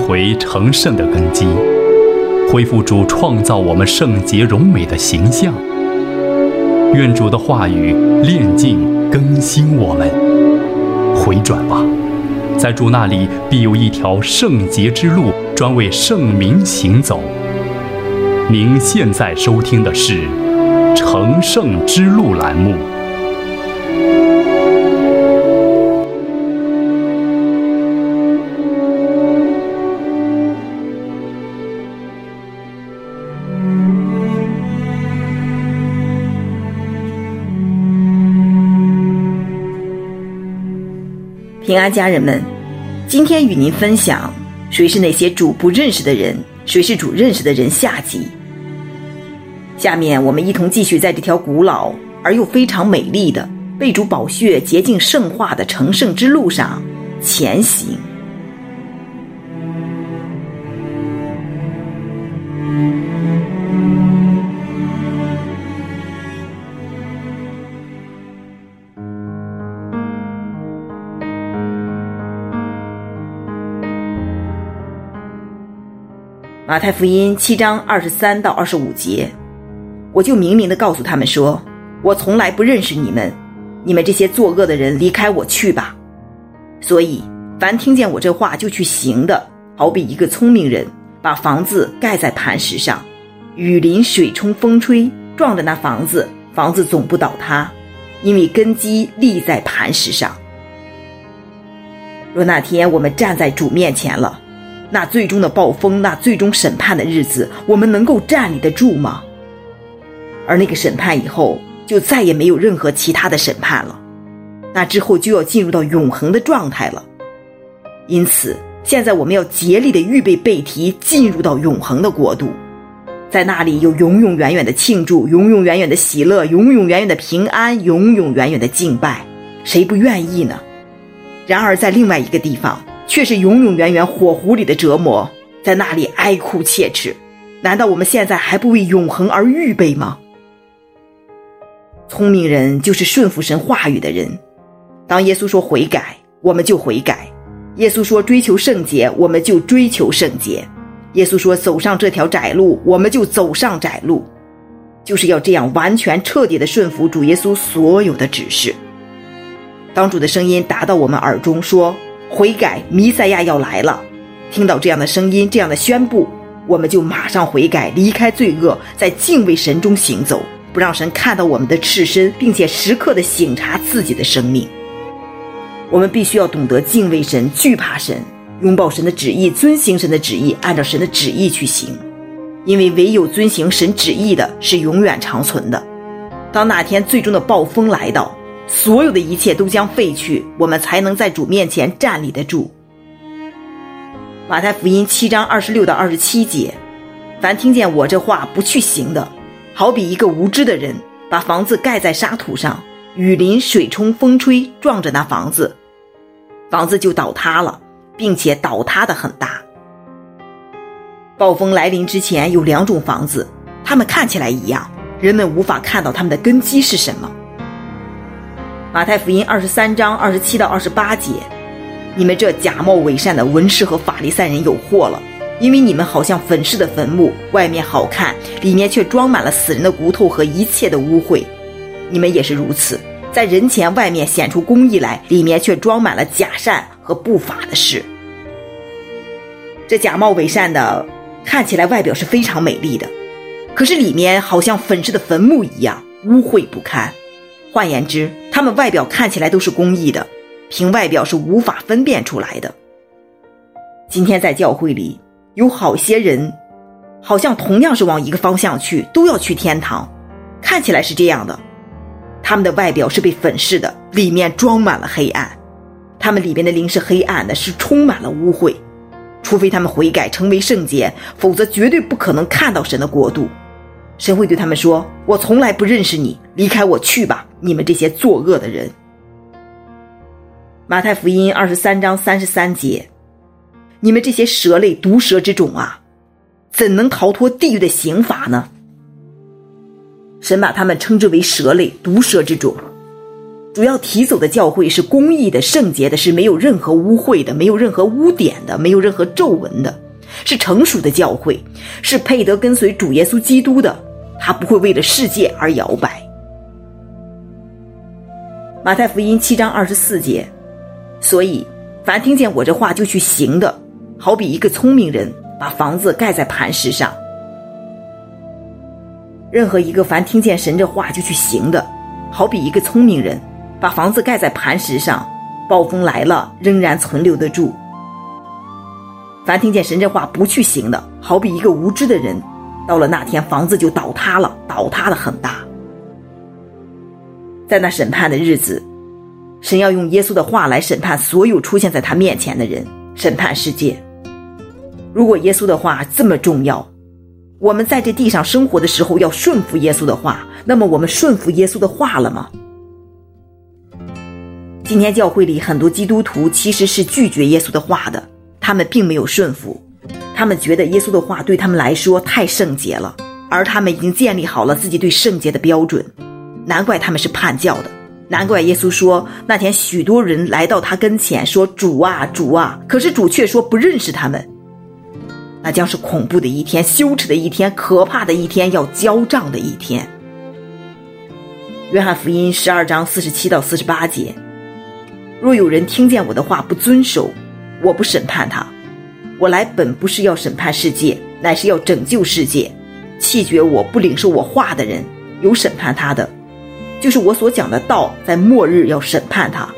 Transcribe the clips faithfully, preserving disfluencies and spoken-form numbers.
回成圣的根基，恢复主创造我们圣洁荣美的形象。愿主的话语炼净更新我们。回转吧，在主那里必有一条圣洁之路，专为圣民行走。您现在收听的是成圣之路栏目。 平安家人们，今天与您分享谁是那些主不认识的人，谁是主认识的人下集。下面我们一同继续在这条古老而又非常美丽的被主宝血洁净圣化的成圣之路上前行。马太福音七章二十三到二十五节，我就明明地告诉他们说，我从来不认识你们，你们这些作恶的人，离开我去吧。所以凡听见我这话就去行的，好比一个聪明人把房子盖在磐石上，雨淋水冲风吹，撞着那房子，房子总不倒塌，因为根基立在磐石上。若那天我们站在主面前了，那最终的暴风，那最终审判的日子，我们能够站立得住吗？而那个审判以后，就再也没有任何其他的审判了，那之后就要进入到永恒的状态了。因此现在我们要竭力地预备背题，进入到永恒的国度，在那里有永永远远的庆祝，永永远远的喜乐，永永远远的平安，永永远远的敬拜，谁不愿意呢？然而在另外一个地方却是永永远远火湖里的折磨，在那里哀哭切齿。难道我们现在还不为永恒而预备吗？聪明人就是顺服神话语的人，当耶稣说悔改，我们就悔改；耶稣说追求圣洁，我们就追求圣洁；耶稣说走上这条窄路，我们就走上窄路，就是要这样完全彻底地顺服主耶稣所有的指示。当主的声音达到我们耳中说悔改，弥赛亚要来了，听到这样的声音，这样的宣布，我们就马上悔改，离开罪恶，在敬畏神中行走，不让神看到我们的赤身，并且时刻地省察自己的生命。我们必须要懂得敬畏神，惧怕神，拥抱神的旨意，遵行神的旨意，按照神的旨意去行，因为唯有遵行神旨意的是永远长存的。当那天最终的暴风来到，所有的一切都将废去，我们才能在主面前站立得住。马太福音七章二十六到二十七节，凡听见我这话不去行的，好比一个无知的人把房子盖在沙土上，雨淋水冲风吹，撞着那房子，房子就倒塌了，并且倒塌得很大。暴风来临之前有两种房子，它们看起来一样，人们无法看到它们的根基是什么。马太福音二十三章二十七到二十八节，你们这假冒伪善的文士和法利赛人有祸了，因为你们好像粉饰的坟墓，外面好看，里面却装满了死人的骨头和一切的污秽。你们也是如此，在人前外面显出公义来，里面却装满了假善和不法的事。这假冒伪善的看起来外表是非常美丽的，可是里面好像粉饰的坟墓一样，污秽不堪。换言之，他们外表看起来都是公义的，凭外表是无法分辨出来的。今天在教会里有好些人，好像同样是往一个方向去，都要去天堂，看起来是这样的，他们的外表是被粉饰的，里面装满了黑暗，他们里面的灵是黑暗的，是充满了污秽，除非他们悔改成为圣洁，否则绝对不可能看到神的国度。神会对他们说，我从来不认识你，离开我去吧，你们这些作恶的人。马太福音二十三章三十三节，你们这些蛇类毒蛇之种啊，怎能逃脱地狱的刑罚呢？神把他们称之为蛇类毒蛇之种。 主要提走的教会是公义的、圣洁的，是没有任何污秽的，没有任何污点的，没有任何皱纹的，是成熟的教会，是配得跟随主耶稣基督的，他不会为了世界而摇摆。马太福音七章二十四节，所以凡听见我这话就去行的，好比一个聪明人把房子盖在磐石上。任何一个凡听见神这话就去行的，好比一个聪明人把房子盖在磐石上，暴风来了仍然存留得住。凡听见神这话不去行的，好比一个无知的人，到了那天房子就倒塌了，倒塌得很大。在那审判的日子，神要用耶稣的话来审判所有出现在他面前的人，审判世界。如果耶稣的话这么重要，我们在这地上生活的时候要顺服耶稣的话，那么我们顺服耶稣的话了吗？今天教会里很多基督徒其实是拒绝耶稣的话的，他们并没有顺服，他们觉得耶稣的话对他们来说太圣洁了，而他们已经建立好了自己对圣洁的标准，难怪他们是叛教的。难怪耶稣说那天许多人来到他跟前说主啊主啊，可是主却说不认识他们。那将是恐怖的一天，羞耻的一天，可怕的一天，要交账的一天。约翰福音十二章四十七到四十八节，若有人听见我的话不遵守，我不审判他。我来本不是要审判世界，乃是要拯救世界。弃绝我不领受我话的人，有审判他的，就是我所讲的道，在末日要审判他。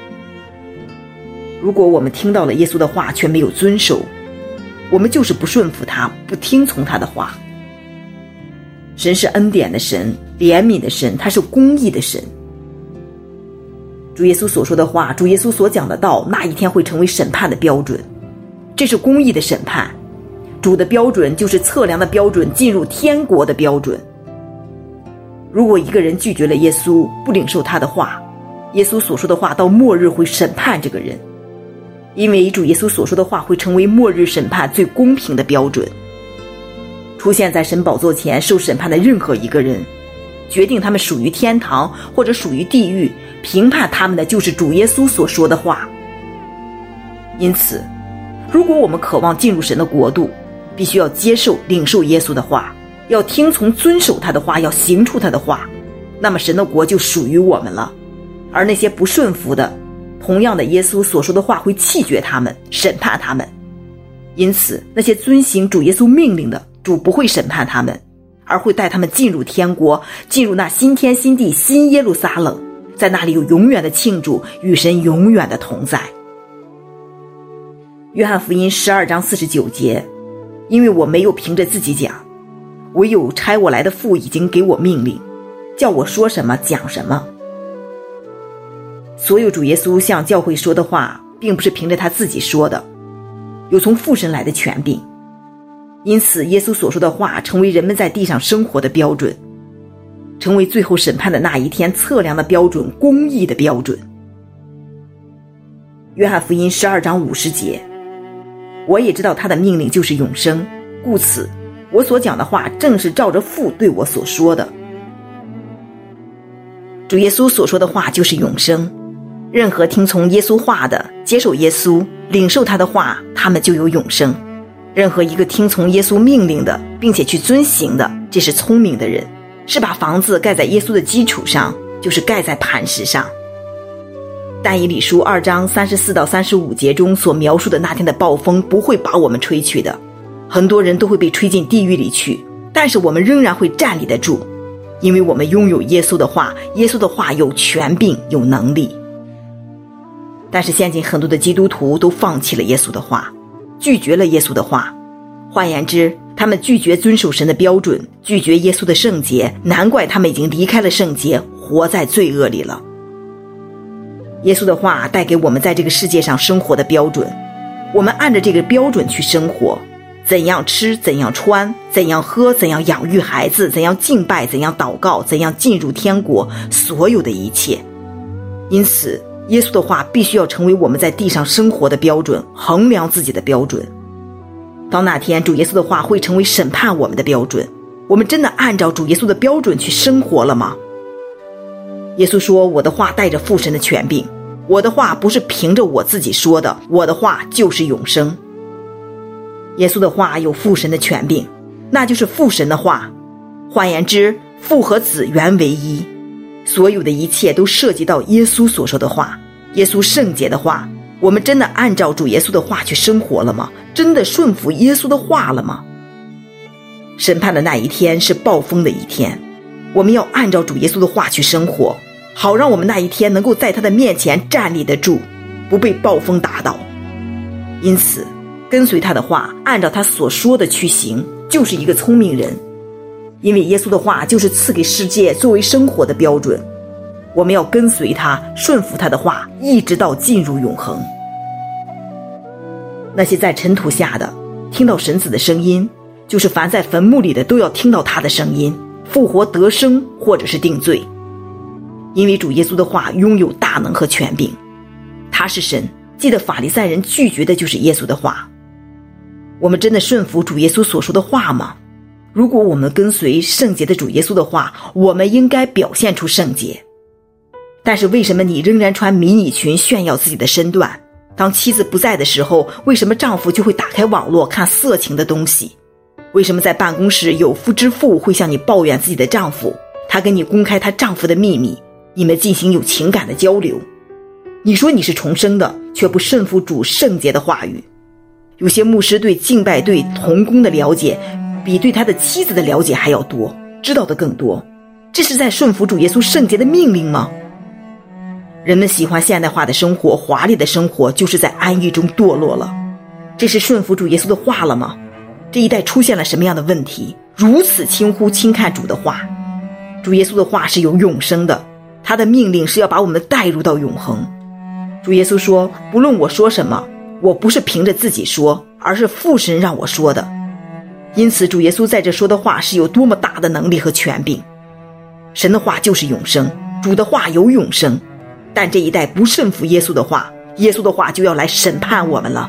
如果我们听到了耶稣的话却没有遵守，我们就是不顺服他，不听从他的话。神是恩典的神，怜悯的神，他是公义的神。主耶稣所说的话，主耶稣所讲的道，那一天会成为审判的标准。这是公义的审判，主的标准就是测量的标准，进入天国的标准。如果一个人拒绝了耶稣，不领受他的话，耶稣所说的话到末日会审判这个人，因为主耶稣所说的话会成为末日审判最公平的标准。出现在神宝座前受审判的任何一个人，决定他们属于天堂或者属于地狱，评判他们的就是主耶稣所说的话。因此，如果我们渴望进入神的国度，必须要接受领受耶稣的话，要听从遵守他的话，要行出他的话，那么神的国就属于我们了。而那些不顺服的，同样的耶稣所说的话会弃绝他们，审判他们。因此那些遵行主耶稣命令的，主不会审判他们，而会带他们进入天国，进入那新天新地新耶路撒冷，在那里有永远的庆祝，与神永远的同在。约翰福音十二章四十九节，因为我没有凭着自己讲，唯有差我来的父已经给我命令，叫我说什么讲什么。所有主耶稣向教会说的话，并不是凭着他自己说的，有从父神来的权柄。因此耶稣所说的话成为人们在地上生活的标准，成为最后审判的那一天测量的标准，公义的标准。约翰福音十二章五十节，我也知道他的命令就是永生，故此我所讲的话正是照着父对我所说的。主耶稣所说的话就是永生，任何听从耶稣话的，接受耶稣，领受他的话，他们就有永生。任何一个听从耶稣命令的，并且去遵行的，这是聪明的人，是把房子盖在耶稣的基础上，就是盖在磐石上。但以理书二章三十四到三十五节中所描述的那天的暴风不会把我们吹去的，很多人都会被吹进地狱里去，但是我们仍然会站立得住，因为我们拥有耶稣的话，耶稣的话有权柄，有能力。但是现今很多的基督徒都放弃了耶稣的话，拒绝了耶稣的话，换言之，他们拒绝遵守神的标准，拒绝耶稣的圣洁，难怪他们已经离开了圣洁，活在罪恶里了。耶稣的话带给我们在这个世界上生活的标准，我们按着这个标准去生活，怎样吃，怎样穿，怎样喝，怎样养育孩子，怎样敬拜，怎样祷告，怎样进入天国，所有的一切。因此耶稣的话必须要成为我们在地上生活的标准，衡量自己的标准。到那天主耶稣的话会成为审判我们的标准，我们真的按照主耶稣的标准去生活了吗？ 耶稣说，我的话带着父神的权柄，我的话不是凭着我自己说的，我的话就是永生。耶稣的话有父神的权柄，那就是父神的话。换言之，父和子原为一，所有的一切都涉及到耶稣所说的话，耶稣圣洁的话。我们真的按照主耶稣的话去生活了吗？真的顺服耶稣的话了吗？审判的那一天是暴风的一天，我们要按照主耶稣的话去生活，好让我们那一天能够在他的面前站立得住，不被暴风打倒。因此跟随他的话，按照他所说的去行，就是一个聪明人。因为耶稣的话就是赐给世界作为生活的标准，我们要跟随他，顺服他的话，一直到进入永恒。那些在尘土下的听到神子的声音，就是凡在坟墓里的都要听到他的声音，复活得生或者是定罪。因为主耶稣的话拥有大能和权柄，他是神。记得法利赛人拒绝的就是耶稣的话。我们真的顺服主耶稣所说的话吗？如果我们跟随圣洁的主耶稣的话，我们应该表现出圣洁。但是为什么你仍然穿迷你裙炫耀自己的身段？当妻子不在的时候，为什么丈夫就会打开网络看色情的东西？为什么在办公室有夫之妇会向你抱怨自己的丈夫，她跟你公开她丈夫的秘密，你们进行有情感的交流？你说你是重生的，却不顺服主圣洁的话语。有些牧师对敬拜对同工的了解比对他的妻子的了解还要多，知道的更多。这是在顺服主耶稣圣洁的命令吗？人们喜欢现代化的生活，华丽的生活，就是在安逸中堕落了。这是顺服主耶稣的话了吗？这一代出现了什么样的问题，如此轻忽轻看主的话？主耶稣的话是有永生的，他的命令是要把我们带入到永恒。主耶稣说，不论我说什么，我不是凭着自己说，而是父神让我说的。因此主耶稣在这说的话是有多么大的能力和权柄。神的话就是永生，主的话有永生，但这一代不顺服耶稣的话，耶稣的话就要来审判我们了。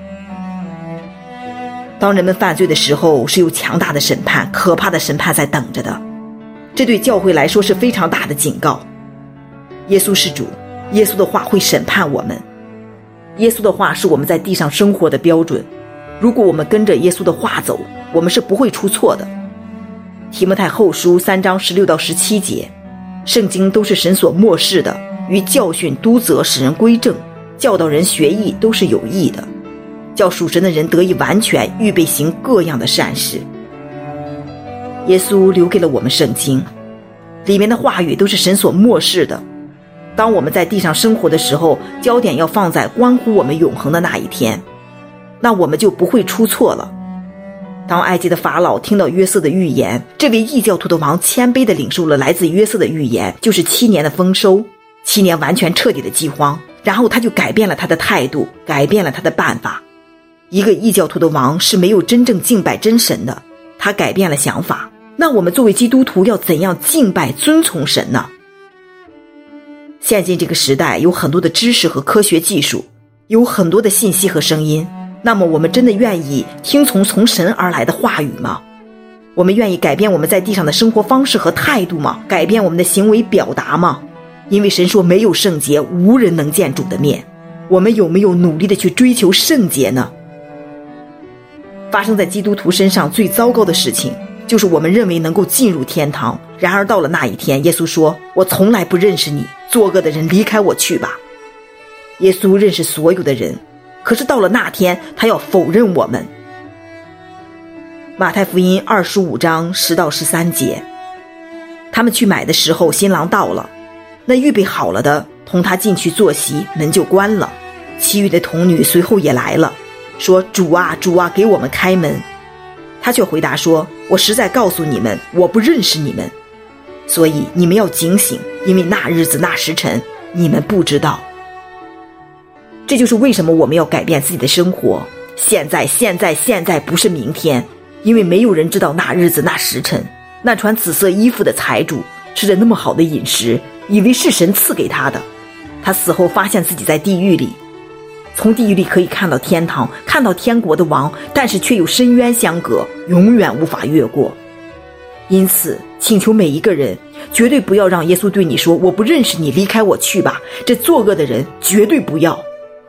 当人们犯罪的时候，是有强大的审判，可怕的审判在等着的。这对教会来说是非常大的警告。耶稣是主，耶稣的话会审判我们。耶稣的话是我们在地上生活的标准，如果我们跟着耶稣的话走，我们是不会出错的。提摩太后书三章十六到十七节，圣经都是神所默示的，于教训、督责、使人归正、教导人学义，都是有益的，叫属神的人得以完全，预备行各样的善事。耶稣留给了我们圣经，里面的话语都是神所默示的。当我们在地上生活的时候，焦点要放在关乎我们永恒的那一天，那我们就不会出错了。当埃及的法老听到约瑟的预言，这位异教徒的王谦卑地领受了来自约瑟的预言，就是七年的丰收，七年完全彻底的饥荒，然后他就改变了他的态度，改变了他的办法。一个异教徒的王是没有真正敬拜真神的，他改变了想法。那我们作为基督徒要怎样敬拜遵从神呢？现今这个时代有很多的知识和科学技术，有很多的信息和声音，那么我们真的愿意听从从神而来的话语吗？我们愿意改变我们在地上的生活方式和态度吗？改变我们的行为表达吗？因为神说没有圣洁，无人能见主的面。我们有没有努力的去追求圣洁呢？发生在基督徒身上最糟糕的事情，就是我们认为能够进入天堂，然而到了那一天，耶稣说，我从来不认识你，作恶的人离开我去吧。耶稣认识所有的人，可是到了那天，他要否认我们。马太福音二十五章十到十三节，他们去买的时候，新郎到了，那预备好了的同他进去坐席，门就关了。其余的童女随后也来了，说，主啊，主啊，给我们开门。他却回答说，我实在告诉你们，我不认识你们，所以你们要警醒，因为那日子那时辰你们不知道。这就是为什么我们要改变自己的生活，现在现在现在，不是明天，因为没有人知道那日子那时辰。那穿紫色衣服的财主吃着那么好的饮食，以为是神赐给他的，他死后发现自己在地狱里，从地狱里可以看到天堂，看到天国的王，但是却有深渊相隔，永远无法越过。 因此请求每一个人绝对不要让耶稣对你说，我不认识你，离开我去吧，这作恶的人绝对不要。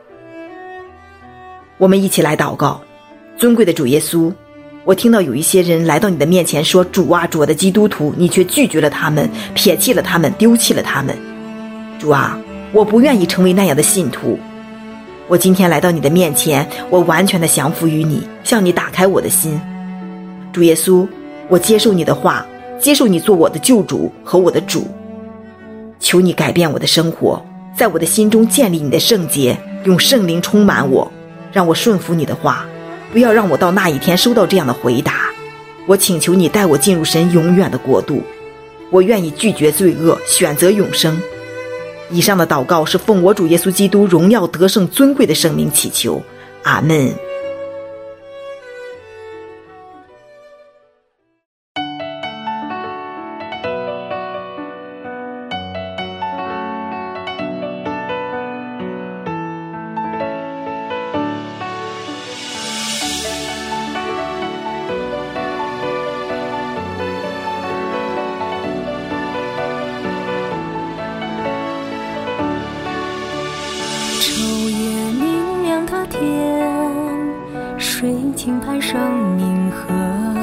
我们一起来祷告。尊贵的主耶稣，我听到有一些人来到你的面前说，主啊，主的基督徒，你却拒绝了他们，撇弃了他们，丢弃了他们。主啊，我不愿意成为那样的信徒。我今天来到你的面前，我完全的降服于你，向你打开我的心。主耶稣，我接受你的话，接受你做我的救主和我的主。求你改变我的生活，在我的心中建立你的圣洁，用圣灵充满我，让我顺服你的话，不要让我到那一天收到这样的回答。我请求你带我进入神永远的国度，我愿意拒绝罪恶，选择永生。以上的祷告是奉我主耶稣基督荣耀得胜尊贵的圣名祈求，阿们。 水倾盘生命河，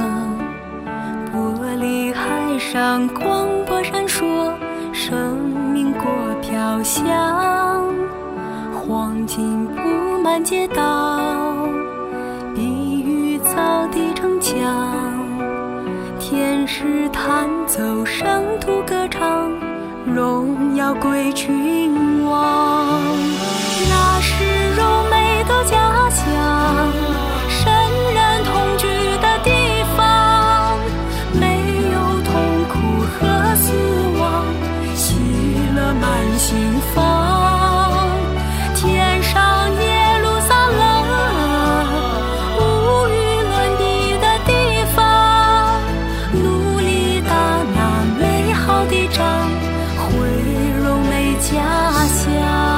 玻璃海上光波闪烁，生命果飘香，黄金铺满街道，碧玉造地城墙，天使弹奏圣徒歌唱，荣耀归君王。那是柔美的家乡，神人同居的地方，没有痛苦和死亡，喜乐满心房。天上耶路撒冷，无与伦比的地方，努力打那美好的仗，回柔美家乡。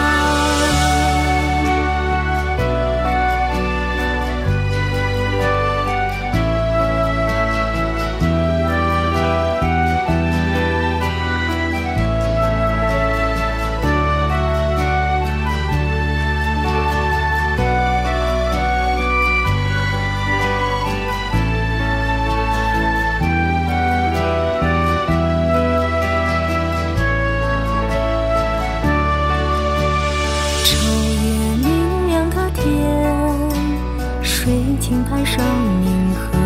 倾盘生命河，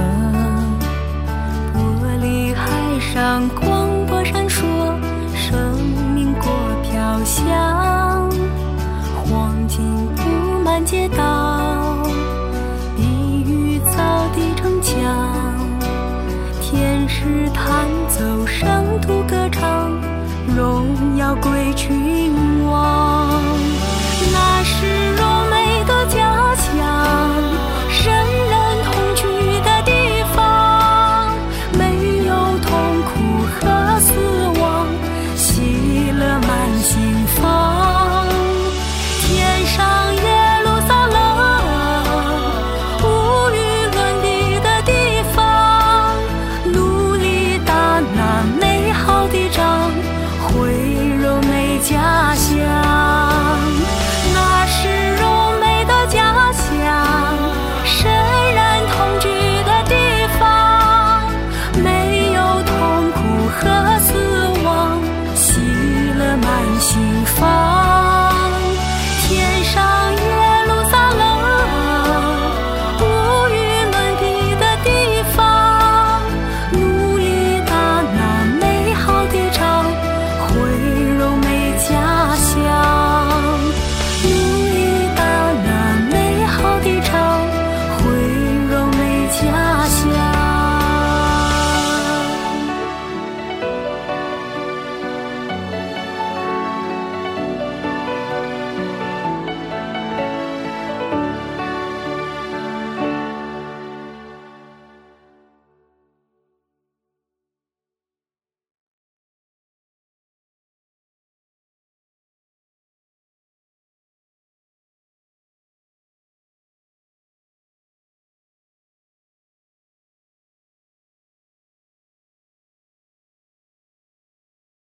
玻璃海上光波闪烁，生命果飘香，黄金铺满街道，碧玉造地城墙，天使弹奏圣徒歌唱，荣耀归君王。